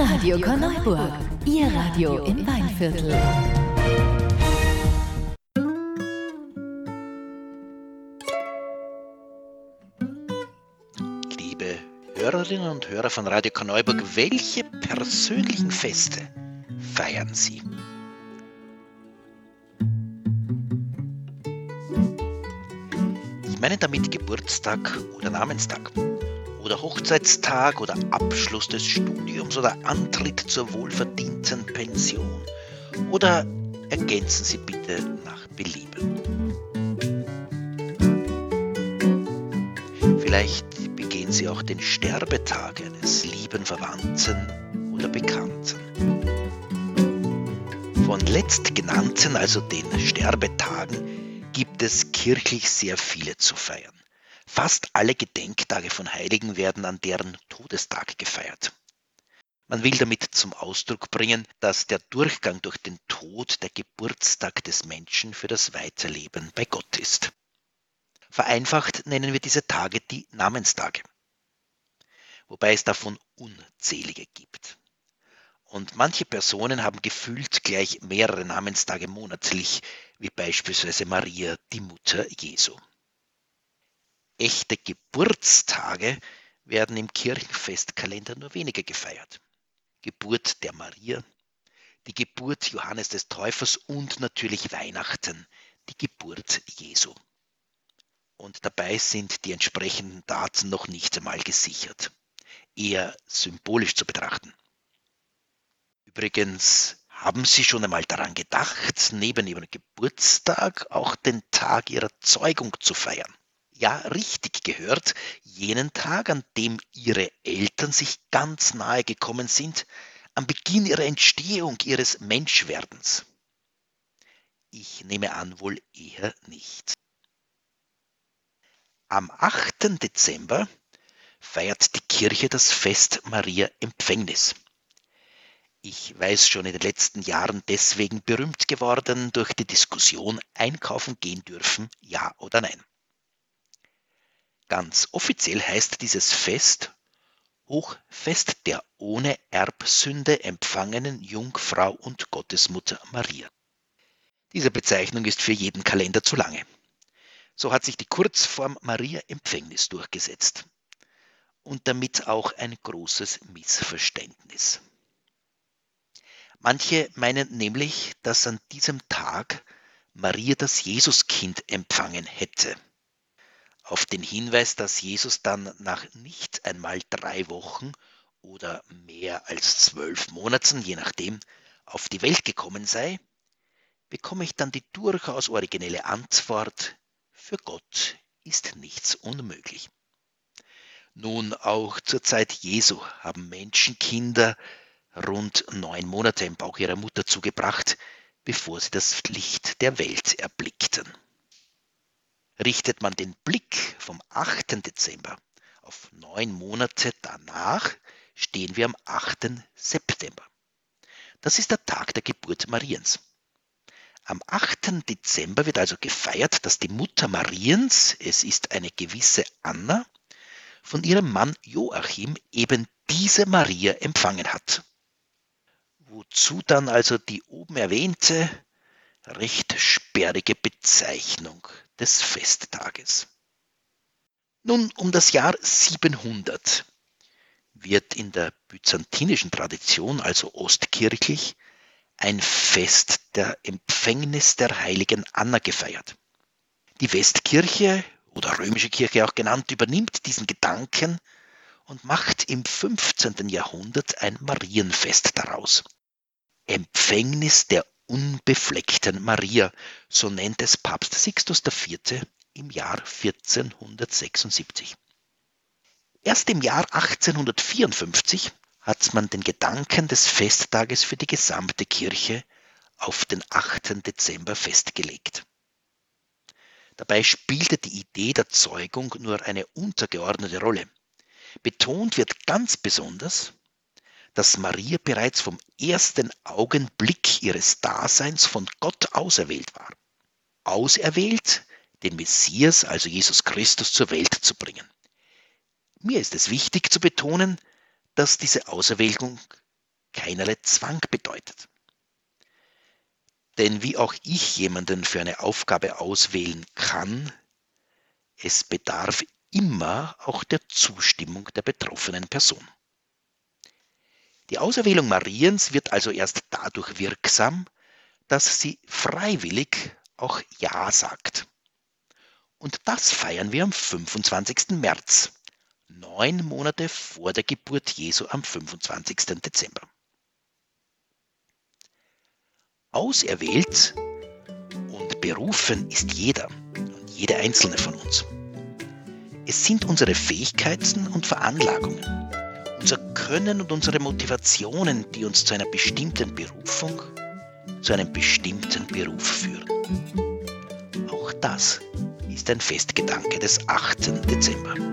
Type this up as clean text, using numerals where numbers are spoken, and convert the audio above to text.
Radio Korneuburg, Ihr Radio im Weinviertel. Liebe Hörerinnen und Hörer von Radio Korneuburg, welche persönlichen Feste feiern Sie? Ich meine damit Geburtstag oder Namenstag oder Hochzeitstag oder Abschluss des Studiums oder Antritt zur wohlverdienten Pension. Oder ergänzen Sie bitte nach Belieben. Vielleicht begehen Sie auch den Sterbetag eines lieben Verwandten oder Bekannten. Von letztgenannten, also den Sterbetagen, gibt es kirchlich sehr viele zu feiern. Fast alle Gedenktage von Heiligen werden an deren Todestag gefeiert. Man will damit zum Ausdruck bringen, dass der Durchgang durch den Tod der Geburtstag des Menschen für das Weiterleben bei Gott ist. Vereinfacht nennen wir diese Tage die Namenstage, wobei es davon unzählige gibt. Und manche Personen haben gefühlt gleich mehrere Namenstage monatlich, wie beispielsweise Maria, die Mutter Jesu. Echte Geburtstage werden im Kirchenfestkalender nur weniger gefeiert. Geburt der Maria, die Geburt Johannes des Täufers und natürlich Weihnachten, die Geburt Jesu. Und dabei sind die entsprechenden Daten noch nicht einmal gesichert, eher symbolisch zu betrachten. Übrigens, haben Sie schon einmal daran gedacht, neben Ihrem Geburtstag auch den Tag Ihrer Zeugung zu feiern? Ja, richtig gehört, jenen Tag, an dem Ihre Eltern sich ganz nahe gekommen sind, am Beginn ihrer Entstehung, ihres Menschwerdens. Ich nehme an, wohl eher nicht. Am 8. Dezember feiert die Kirche das Fest Maria Empfängnis. Ich weiß schon, in den letzten Jahren deswegen berühmt geworden durch die Diskussion, einkaufen gehen dürfen, ja oder nein. Ganz offiziell heißt dieses Fest Hochfest der ohne Erbsünde empfangenen Jungfrau und Gottesmutter Maria. Diese Bezeichnung ist für jeden Kalender zu lange. So hat sich die Kurzform Maria Empfängnis durchgesetzt. Und damit auch ein großes Missverständnis. Manche meinen nämlich, dass an diesem Tag Maria das Jesuskind empfangen hätte. Auf den Hinweis, dass Jesus dann nach nicht einmal 3 Wochen oder mehr als 12 Monaten, je nachdem, auf die Welt gekommen sei, bekomme ich dann die durchaus originelle Antwort: Für Gott ist nichts unmöglich. Nun, auch zur Zeit Jesu haben Menschenkinder rund 9 Monate im Bauch ihrer Mutter zugebracht, bevor sie das Licht der Welt erblickten. Richtet man den Blick vom 8. Dezember auf 9 Monate danach, stehen wir am 8. September. Das ist der Tag der Geburt Mariens. Am 8. Dezember wird also gefeiert, dass die Mutter Mariens, es ist eine gewisse Anna, von ihrem Mann Joachim eben diese Maria empfangen hat. Wozu dann also die oben erwähnte, recht sperrige Bezeichnung des Festtages. Nun, um das Jahr 700 wird in der byzantinischen Tradition, also ostkirchlich, ein Fest der Empfängnis der heiligen Anna gefeiert. Die Westkirche oder Römische Kirche auch genannt, übernimmt diesen Gedanken und macht im 15. Jahrhundert ein Marienfest daraus. Empfängnis der unbefleckten Maria, so nennt es Papst Sixtus IV. Im Jahr 1476. Erst im Jahr 1854 hat man den Gedanken des Festtages für die gesamte Kirche auf den 8. Dezember festgelegt. Dabei spielte die Idee der Zeugung nur eine untergeordnete Rolle. Betont wird ganz besonders, dass Maria bereits vom ersten Augenblick ihres Daseins von Gott auserwählt war. Auserwählt, den Messias, also Jesus Christus, zur Welt zu bringen. Mir ist es wichtig zu betonen, dass diese Auserwählung keinerlei Zwang bedeutet. Denn wie auch ich jemanden für eine Aufgabe auswählen kann, es bedarf immer auch der Zustimmung der betroffenen Person. Die Auserwählung Mariens wird also erst dadurch wirksam, dass sie freiwillig auch Ja sagt. Und das feiern wir am 25. März, 9 Monate vor der Geburt Jesu am 25. Dezember. Auserwählt und berufen ist jeder und jede einzelne von uns. Es sind unsere Fähigkeiten und Veranlagungen, unser Können und unsere Motivationen, die uns zu einer bestimmten Berufung, zu einem bestimmten Beruf führen. Auch das ist ein Festgedanke des 8. Dezember.